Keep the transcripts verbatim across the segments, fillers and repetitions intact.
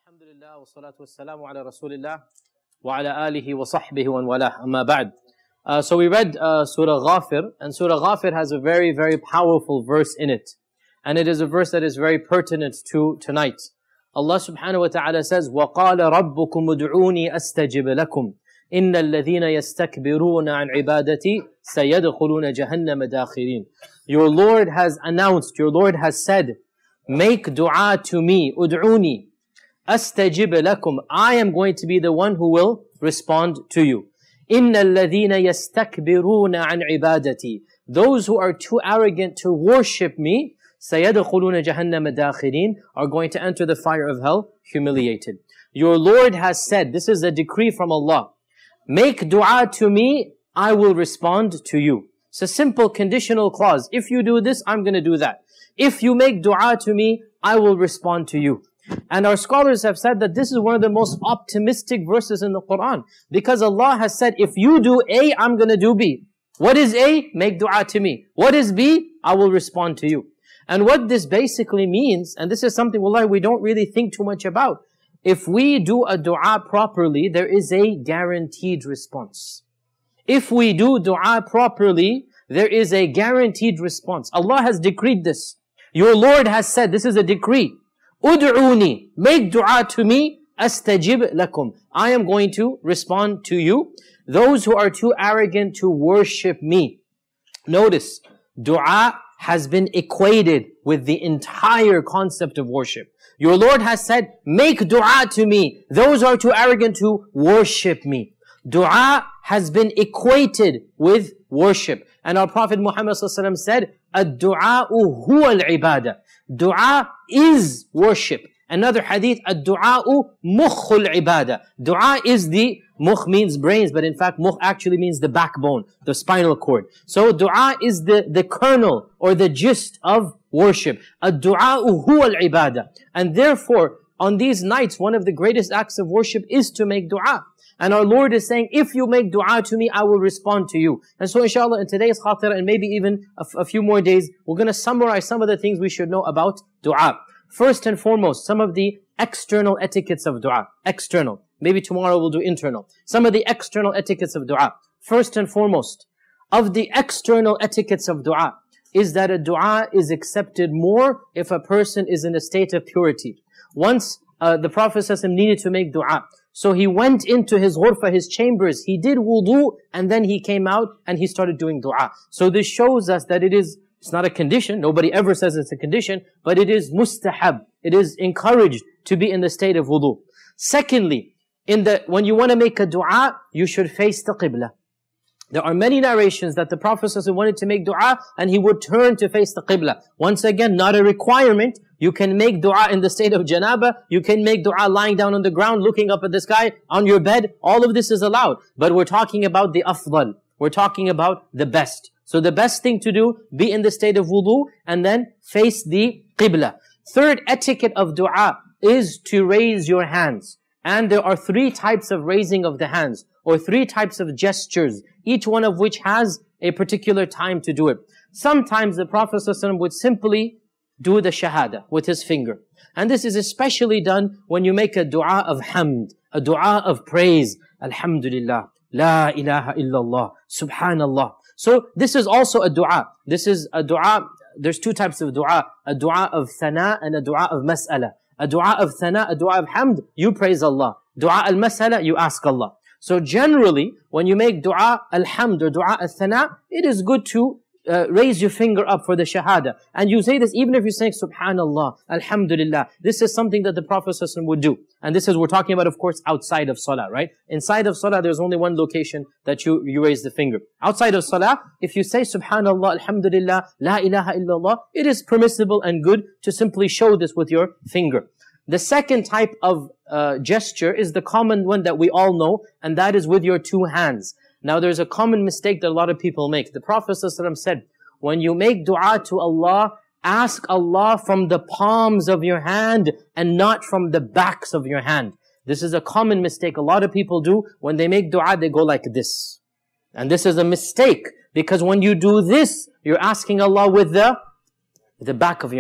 Alhamdulillah wa salatu wassalamu ala rasulillah wa ala alihi wa sahbihi wa walah, amma ba'd. Uh, so we read uh, Surah Ghafir, and Surah Ghafir has a very, very powerful verse in it. And it is a verse that is very pertinent to tonight. Allah subhanahu wa ta'ala says, وَقَالَ رَبُّكُمُ ادْعُونِي أَسْتَجِبْ لَكُمْ إِنَّ الَّذِينَ يَسْتَكْبِرُونَ عَنْ عِبَادَتِي سَيَدْخُلُونَ جَهَنَّمَ دَاخِرِينَ. Your Lord has announced, your Lord has said, make dua to me, ud'uni, astajib lakum. I am going to be the one who will respond to you. Inna alladhina yastakbiruna an ibadati. Those who are too arrogant to worship me, sayadkhuluna jahannama dakhirin, are going to enter the fire of hell humiliated. Your Lord has said, this is a decree from Allah, make dua to me, I will respond to you. It's a simple conditional clause. If you do this, I'm going to do that. If you make dua to me, I will respond to you. And our scholars have said that this is one of the most optimistic verses in the Quran. Because Allah has said, if you do A, I'm going to do B. What is A? Make dua to me. What is B? I will respond to you. And what this basically means, and this is something, wallahi, we don't really think too much about. If we do a dua properly, there is a guaranteed response. If we do dua properly, there is a guaranteed response. Allah has decreed this. Your Lord has said, this is a decree. Ud'uni, make dua to me, astajib lakum. I am going to respond to you. Those who are too arrogant to worship me. Notice, dua has been equated with the entire concept of worship. Your Lord has said, make dua to me. Those who are too arrogant to worship me. Dua has been equated with worship. And our Prophet Muhammad said, ad-du'a'u huwa al-ibadah. Dua is worship. Another hadith, ad-du'a'u mukhul ibadah. Dua is the, mukh means brains, but in fact mukh actually means the backbone, the spinal cord. So dua is the, the kernel or the gist of worship. Ad-du'a'u huwa al-ibadah. And therefore, on these nights, one of the greatest acts of worship is to make dua. And our Lord is saying, if you make dua to me, I will respond to you. And so inshallah, in today's khatira, and maybe even a, a few more days, we're going to summarize some of the things we should know about dua. First and foremost, some of the external etiquettes of dua. External. Maybe tomorrow we'll do internal. Some of the external etiquettes of dua. First and foremost, of the external etiquettes of dua, is that a dua is accepted more if a person is in a state of purity. Once uh, the Prophet ﷺ needed to make dua. So he went into his ghurfa, his chambers, he did wudu, and then he came out and he started doing dua. So this shows us that it is, it's not a condition, nobody ever says it's a condition, but it is mustahab, it is encouraged to be in the state of wudu. Secondly, in the, when you want to make a dua, you should face the qibla. There are many narrations that the Prophet ﷺ wanted to make dua and he would turn to face the qibla. Once again, not a requirement. You can make dua in the state of janaba. You can make dua lying down on the ground, looking up at the sky, on your bed. All of this is allowed. But we're talking about the afdal. We're talking about the best. So the best thing to do, be in the state of wudu and then face the qibla. Third etiquette of dua is to raise your hands. And there are three types of raising of the hands, or three types of gestures, each one of which has a particular time to do it. Sometimes the Prophet ﷺ would simply do the shahada with his finger. And this is especially done when you make a dua of hamd, a dua of praise. Alhamdulillah, la ilaha illallah, subhanallah. So this is also a dua. This is a dua, there's two types of dua, a dua of thana and a dua of mas'ala. A dua of thana, a dua of hamd, you praise Allah. Dua al-mas'ala, you ask Allah. So generally, when you make dua al-hamd or dua al-thana, it is good to uh, raise your finger up for the shahada. And you say this even if you're saying subhanallah, alhamdulillah. This is something that the Prophet ﷺ would do. And this is, we're talking about, of course, outside of salah, right? Inside of salah, there's only one location that you, you raise the finger. Outside of salah, if you say subhanallah, alhamdulillah, la ilaha illallah, it is permissible and good to simply show this with your finger. The second type of uh, gesture is the common one that we all know, and that is with your two hands. Now there's a common mistake that a lot of people make. The Prophet ﷺ said, when you make dua to Allah, ask Allah from the palms of your hand and not from the backs of your hand. This is a common mistake a lot of people do. When they make dua, they go like this. And this is a mistake, because when you do this, you're asking Allah with the, the back of your hand.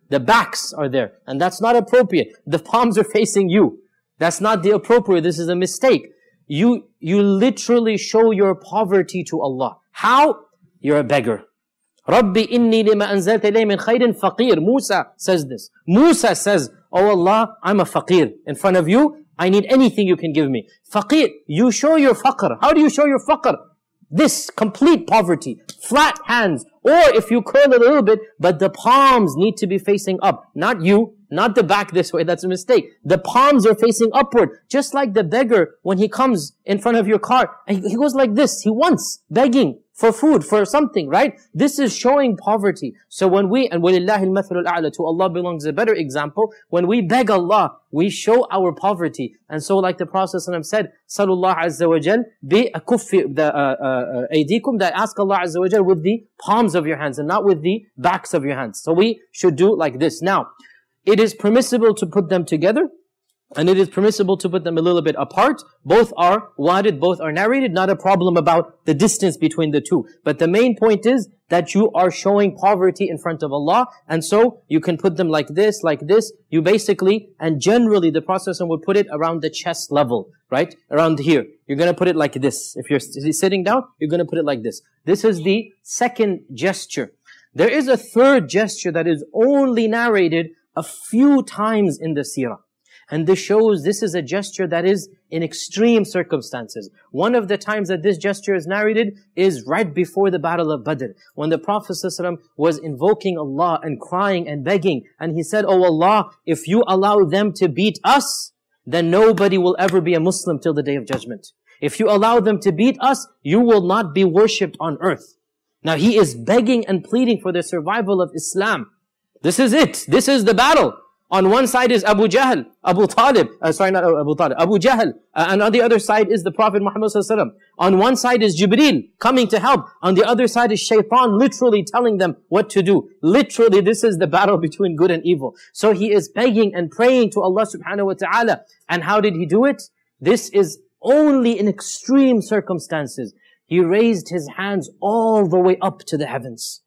The backs are there. And that's not appropriate. The palms are facing you. That's not the appropriate. This is a mistake. You, you literally show your poverty to Allah. How? You're a beggar. Rabbi inni lima anzalta ilayya min khayrin faqir. Musa says this. Musa says, oh Allah, I'm a faqir. In front of you, I need anything you can give me. Faqir, you show your faqr. How do you show your faqr? This complete poverty, flat hands, or if you curl it a little bit, but the palms need to be facing up. Not you, not the back this way, that's a mistake. The palms are facing upward. Just like the beggar, when he comes in front of your car, and he goes like this, he wants, begging for food, for something, right? This is showing poverty. So when we, and وَلِلَّهِ الْمَثْلُ الْأَعْلَى, to Allah belongs a better example, when we beg Allah, we show our poverty. And so like the Prophet ﷺ said, صَلُوا اللَّهَ عَزَّ وَجَلْ بِأَكُفِّ أَيْدِيكُمْ, that ask Allah Azza wa Jal with the palms of your hands and not with the backs of your hands. So we should do like this. Now, it is permissible to put them together, and it is permissible to put them a little bit apart. Both are warid, both are narrated. Not a problem about the distance between the two. But the main point is that you are showing poverty in front of Allah. And so you can put them like this, like this. You basically, and generally the Prophet would put it around the chest level, right? Around here. You're going to put it like this. If you're sitting down, you're going to put it like this. This is the second gesture. There is a third gesture that is only narrated a few times in the seerah. And this shows this is a gesture that is in extreme circumstances. One of the times that this gesture is narrated is right before the Battle of Badr, when the Prophet ﷺ was invoking Allah and crying and begging. And he said, oh Allah, if you allow them to beat us, then nobody will ever be a Muslim till the Day of Judgment. If you allow them to beat us, you will not be worshipped on earth. Now he is begging and pleading for the survival of Islam. This is it. This is the battle. On one side is Abu Jahl, Abu Talib, uh, sorry, not Abu Talib, Abu Jahl, uh, and on the other side is the Prophet Muhammad sallallahu alaihi wasallam. On one side is Jibreel coming to help. On the other side is Shaitan literally telling them what to do. Literally, this is the battle between good and evil. So he is begging and praying to Allah subhanahu wa ta'ala. And how did he do it? This is only in extreme circumstances. He raised his hands all the way up to the heavens.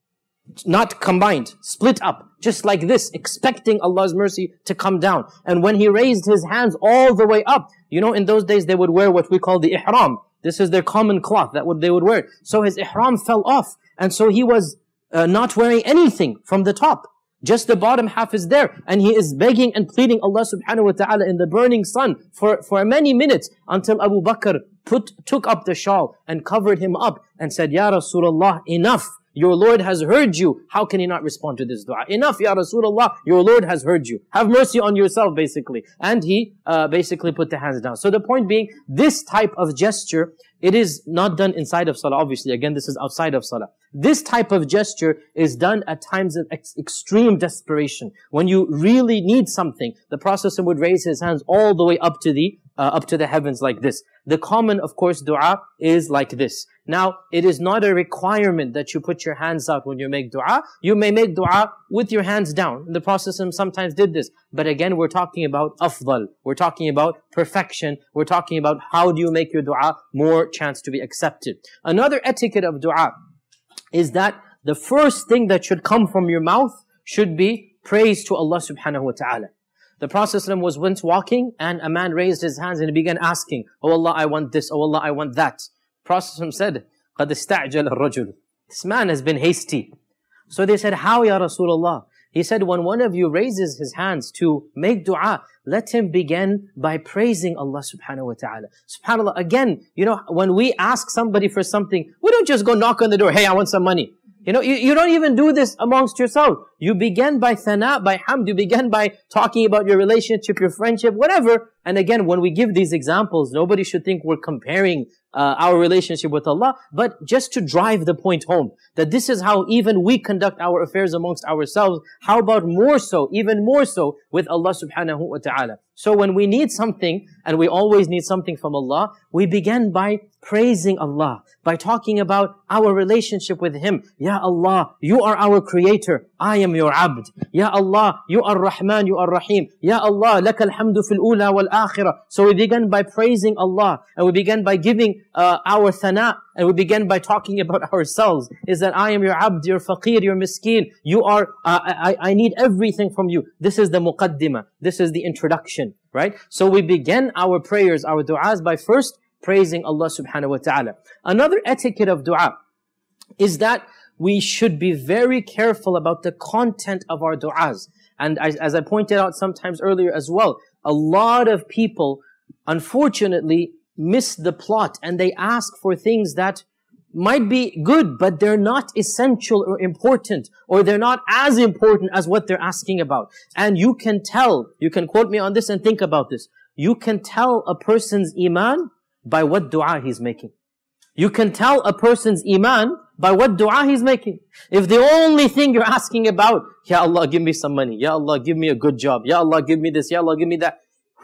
Not combined, split up, just like this, expecting Allah's mercy to come down. And when he raised his hands all the way up, you know, in those days they would wear what we call the ihram. This is their common cloth that what they would wear. So his ihram fell off, and so he was uh, not wearing anything from the top. Just the bottom half is there, and he is begging and pleading Allah subhanahu wa ta'ala in the burning sun for, for many minutes, until Abu Bakr put, took up the shawl and covered him up and said, Ya Rasulullah, enough. Your Lord has heard you. How can he not respond to this dua? Enough, Ya Rasulullah. Your Lord has heard you. Have mercy on yourself, basically. And he uh, basically put the hands down. So the point being, this type of gesture, it is not done inside of salah, obviously. Again, this is outside of salah. This type of gesture is done at times of ex extreme desperation. When you really need something, the Prophet would raise his hands all the way up to the uh, up to the heavens like this. The common, of course, dua is like this. Now, it is not a requirement that you put your hands out when you make dua. You may make dua with your hands down. The Prophet sometimes did this. But again, we're talking about afdal. We're talking about perfection. We're talking about how do you make your dua more chance to be accepted. Another etiquette of dua is that the first thing that should come from your mouth should be praise to Allah subhanahu wa ta'ala. The Prophet ﷺ was once walking, and a man raised his hands and he began asking, oh Allah, I want this, oh Allah, I want that. The Prophet ﷺ said, قَدْ اسْتَعْجَلَ الرَّجُلُ. This man has been hasty. So they said, how, Ya Rasulullah? He said, when one of you raises his hands to make dua, let him begin by praising Allah subhanahu wa ta'ala. SubhanAllah, again, you know, when we ask somebody for something, we don't just go knock on the door, hey, I want some money. You know, you, you don't even do this amongst yourself. You begin by thana, by hamd, you begin by talking about your relationship, your friendship, whatever. And again, when we give these examples, nobody should think we're comparing uh, our relationship with Allah, but just to drive the point home, that this is how even we conduct our affairs amongst ourselves. How about more so, even more so, with Allah subhanahu wa ta'ala. So when we need something, and we always need something from Allah, we begin by praising Allah, by talking about our relationship with Him. Ya Allah, you are our creator, I am your abd. Ya Allah, you are Rahman, you are Rahim. Ya Allah, laka alhamdu fil ula wal akhirah. So we begin by praising Allah, and we begin by giving uh, our thana, and we begin by talking about ourselves. Is that I am your abd, your faqir, your miskeen. You are, uh, I, I need everything from you. This is the muqaddimah. This is the introduction, right? So we begin our prayers, our du'as by first praising Allah subhanahu wa ta'ala. Another etiquette of dua is that we should be very careful about the content of our du'as. And as, as I pointed out sometimes earlier as well, a lot of people, unfortunately, miss the plot and they ask for things that might be good, but they're not essential or important, or they're not as important as what they're asking about. And you can tell, you can quote me on this and think about this. You can tell a person's iman by what dua he's making. You can tell a person's iman by what dua he's making. If the only thing you're asking about, Ya Allah, give me some money. Ya Allah, give me a good job. Ya Allah, give me this. Ya Allah, give me that.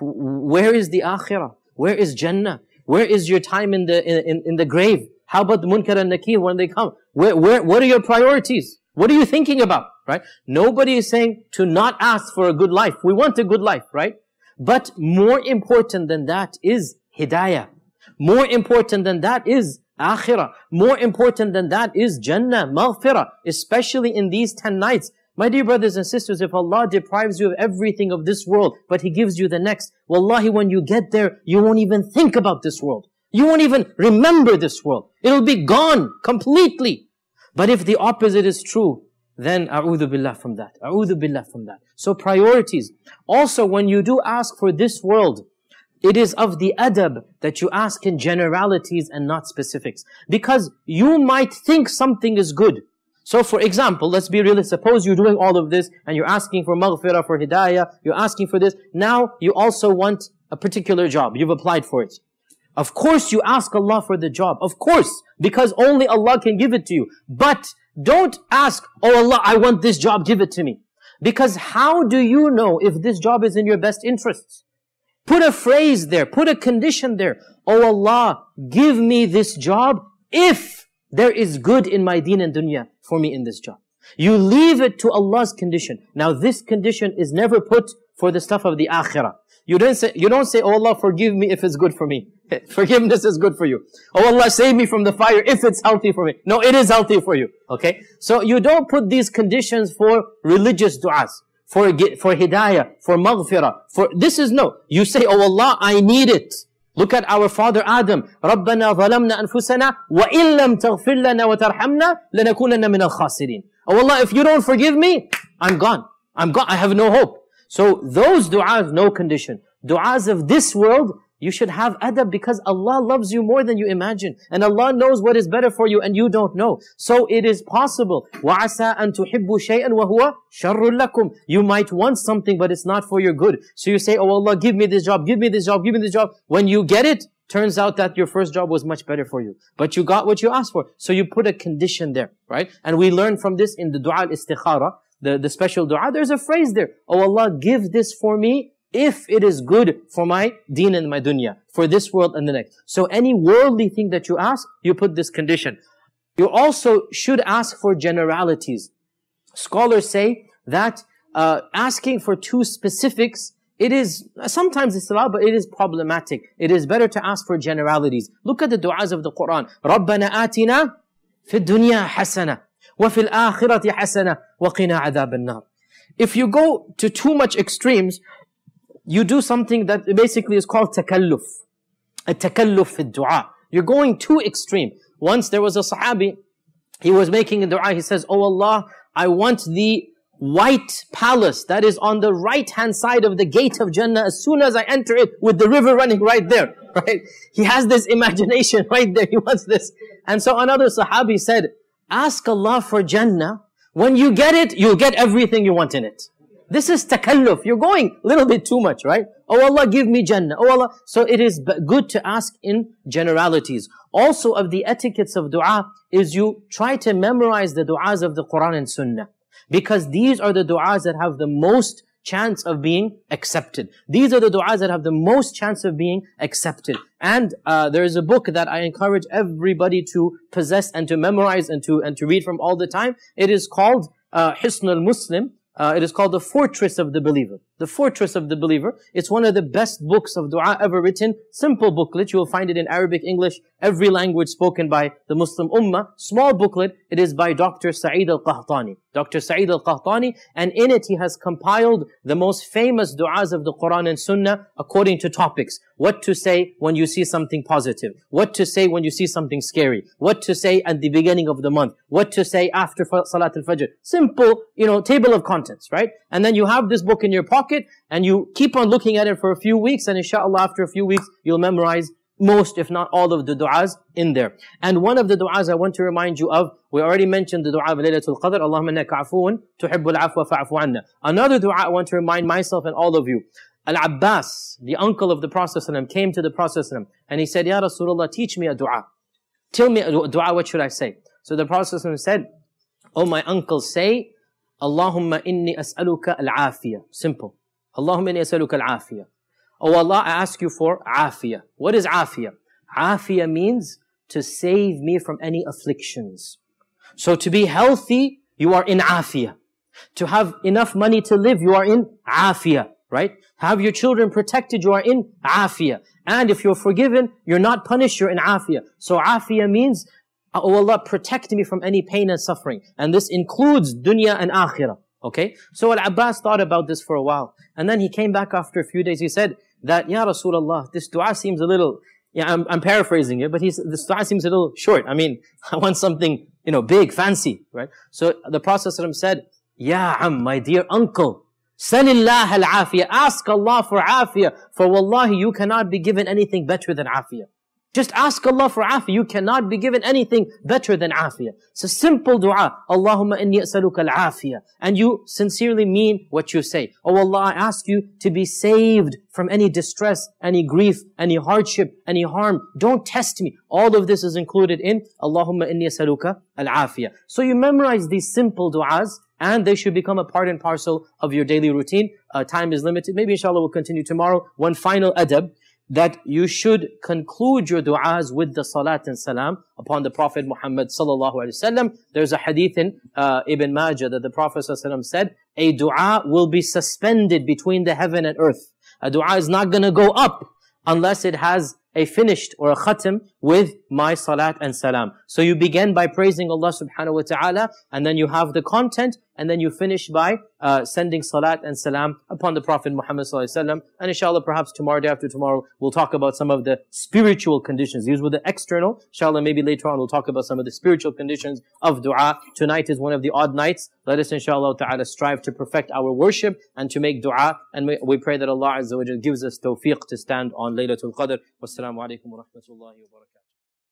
Where is the akhirah? Where is Jannah? Where is your time in the in, in the grave? How about the munkar and nakir when they come? Where, where, what are your priorities? What are you thinking about? Right? Nobody is saying to not ask for a good life. We want a good life, right? But more important than that is hidayah. More important than that is akhirah. More important than that is Jannah, maghfirah, especially in these ten nights. My dear brothers and sisters, if Allah deprives you of everything of this world, but He gives you the next, wallahi, when you get there, you won't even think about this world. You won't even remember this world. It'll be gone completely. But if the opposite is true, then a'udhu billah from that. A'udhu billah from that. So priorities. Also, when you do ask for this world, it is of the adab that you ask in generalities and not specifics. Because you might think something is good. So for example, let's be realistic. Suppose you're doing all of this and you're asking for maghfirah, for hidayah, you're asking for this. Now you also want a particular job. You've applied for it. Of course you ask Allah for the job. Of course. Because only Allah can give it to you. But don't ask, oh Allah, I want this job, give it to me. Because how do you know if this job is in your best interests? Put a phrase there, put a condition there. Oh Allah, give me this job if there is good in my deen and dunya for me in this job. You leave it to Allah's condition. Now this condition is never put for the stuff of the akhirah. You don't say, you don't say, oh Allah, forgive me if it's good for me. Forgiveness is good for you. Oh Allah, save me from the fire if it's healthy for me. No, it is healthy for you. Okay? So you don't put these conditions for religious du'as. For, for hidayah, for maghfirah, for, this is no. You say, oh Allah, I need it. Look at our father Adam. رَبَّنَا ظَلَمْنَا أَنفُسَنَا وَإِن لَمْ تَغْفِرْ لَنَا وَتَرْحَمْنَا لَنَكُونَنَّ مِنَ الْخَاسِرِينَ. Oh Allah, if you don't forgive me, I'm gone. I'm gone. I have no hope. So those du'as, no condition. Du'as of this world, you should have adab because Allah loves you more than you imagine. And Allah knows what is better for you and you don't know. So it is possible. وَعَسَىٰ أَن تُحِبُّوا شَيْئًا وَهُوَ شَرٌّ لَكُمْ. You might want something but it's not for your good. So you say, oh Allah, give me this job, give me this job, give me this job. When you get it, turns out that your first job was much better for you. But you got what you asked for. So you put a condition there, right? And we learn from this in the dua al-istikhara, the, the special dua. There's a phrase there. Oh Allah, give this for me if it is good for my deen and my dunya, for this world and the next. So any worldly thing that you ask, you put this condition. You also should ask for generalities. Scholars say that uh, asking for two specifics, it is, sometimes it's allowed, but it is problematic. It is better to ask for generalities. Look at the du'as of the Quran. رَبَّنَا آتِنَا فِي الدُّنْيَا حَسَنَةً وَفِي الْآخِرَةِ حَسَنَةً وَقِنَا عَذَابَ النَّارِ. If you go to too much extremes, you do something that basically is called takalluf. A takalluf fi dua. You're going too extreme. Once there was a sahabi, he was making a dua, he says, oh Allah, I want the white palace that is on the right hand side of the gate of Jannah as soon as I enter it with the river running right there. Right? He has this imagination right there, he wants this. And so another sahabi said, ask Allah for Jannah. When you get it, you'll get everything you want in it. This is takalluf. You're going a little bit too much, right? Oh Allah, give me Jannah. Oh Allah. So it is good to ask in generalities. Also of the etiquettes of dua is you try to memorize the du'as of the Quran and Sunnah. Because these are the du'as that have the most chance of being accepted. These are the du'as that have the most chance of being accepted. And uh, there is a book that I encourage everybody to possess and to memorize and to, and to read from all the time. It is called uh, Hisn al-Muslim. Uh, it is called the Fortress of the Believer. the fortress of the believer. It's one of the best books of dua ever written. Simple booklet. You will find it in Arabic, English, every language spoken by the Muslim Ummah. Small booklet. It is by Doctor Sa'id al-Qahtani. Doctor Sa'id al-Qahtani. And in it, he has compiled the most famous du'as of the Quran and Sunnah according to topics. What to say when you see something positive. What to say when you see something scary. What to say at the beginning of the month. What to say after Salat al-Fajr. Simple, you know, table of contents, right? And then you have this book in your pocket and you keep on looking at it for a few weeks, and inshallah after a few weeks you'll memorize most, if not all, of the du'as in there. And one of the du'as I want to remind you of, we already mentioned the du'a of Laylatul Qadr, Allahumma innaka afuun tuhibbul afwa fa'fu anna. Another du'a I want to remind myself and all of you. Al-Abbas, the uncle of the Prophet ﷺ, came to the Prophet ﷺ and he said, Ya Rasulullah, teach me a du'a. Tell me a du'a, what should I say? So the Prophet ﷺ said, oh my uncle, say, Allahumma inni as'aluka al-afiyah. Simple. Allahumma inni as'aluka al-afiyah. Oh Allah, I ask you for afiyah. What is afiyah? Afiyah means to save me from any afflictions. So to be healthy, you are in afiyah. To have enough money to live, you are in afiyah, right? Have your children protected, you are in afiyah. And if you're forgiven, you're not punished, you're in afiyah. So afiyah means, oh Allah, protect me from any pain and suffering. And this includes dunya and akhirah. Okay? So Al-Abbas thought about this for a while. And then he came back after a few days. He said that, Ya Rasulullah, this dua seems a little, yeah, I'm, I'm paraphrasing it, but he's, this dua seems a little short. I mean, I want something, you know, big, fancy, right? So the Prophet ﷺ said, Ya Am, my dear uncle, Salillah al-afiyah. Ask Allah for afiyah. For wallahi, you cannot be given anything better than afiyah. Just ask Allah for afiyah. You cannot be given anything better than afiyah. It's a simple dua. Allahumma inni as'aluka al-afiyah. And you sincerely mean what you say. Oh Allah, I ask you to be saved from any distress, any grief, any hardship, any harm. Don't test me. All of this is included in Allahumma inni as'aluka al-afiyah. So you memorize these simple du'as, and they should become a part and parcel of your daily routine. Uh, time is limited. Maybe inshallah we'll continue tomorrow. One final adab, that you should conclude your du'as with the salat and salam upon the Prophet Muhammad sallallahu alaihi wasallam. There's a hadith in uh, Ibn Majah that the Prophet sallallahu alaihi wasallam said, a du'a will be suspended between the heaven and earth. A du'a is not going to go up unless it has a finished or a khatam with my salat and salam. So you begin by praising Allah subhanahu wa ta'ala, and then you have the content, and then you finish by uh, sending salat and salam upon the Prophet Muhammad sallallahu alaihi wasallam. And inshallah, perhaps tomorrow, day after tomorrow, we'll talk about some of the spiritual conditions. These were the external. Inshallah, maybe later on we'll talk about some of the spiritual conditions of dua. Tonight is one of the odd nights. Let us inshallah ta'ala strive to perfect our worship and to make dua. And we, we pray that Allah Azza wa Jalla gives us tawfiq to stand on Laylatul Qadr. Wassalamu alaikum wa rahmatullahi wa barakatuh.